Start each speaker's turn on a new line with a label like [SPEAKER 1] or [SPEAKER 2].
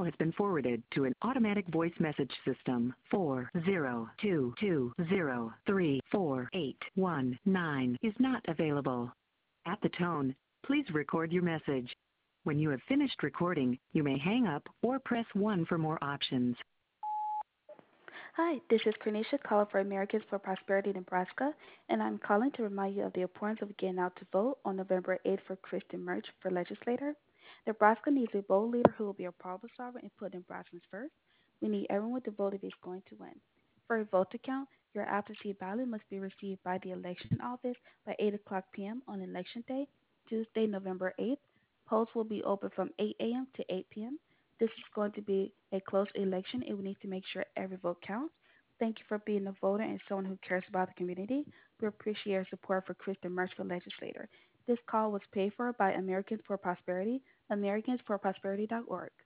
[SPEAKER 1] call has been forwarded to an automatic voice message system. 4022034819 is not available. At the tone, please record your message. When you have finished recording, you may hang up or press 1 for more options.
[SPEAKER 2] Hi, this is Cornisha calling for Americans for Prosperity Nebraska, and I'm calling to remind you of the importance of getting out to vote on November 8th for Kristen Murch for legislator. Nebraska needs a bold leader who will be a problem solver and put Nebraskans first. We need everyone to vote if he's going to win. For a vote to count, your absentee ballot must be received by the election office by 8 o'clock p.m. on Election Day, Tuesday, November 8th. Polls will be open from 8 a.m. to 8 p.m. This is going to be a close election, and we need to make sure every vote counts. Thank you for being a voter and someone who cares about the community. We appreciate your support for Kristen Murch for legislator. This call was paid for by Americans for Prosperity, americansforprosperity.org.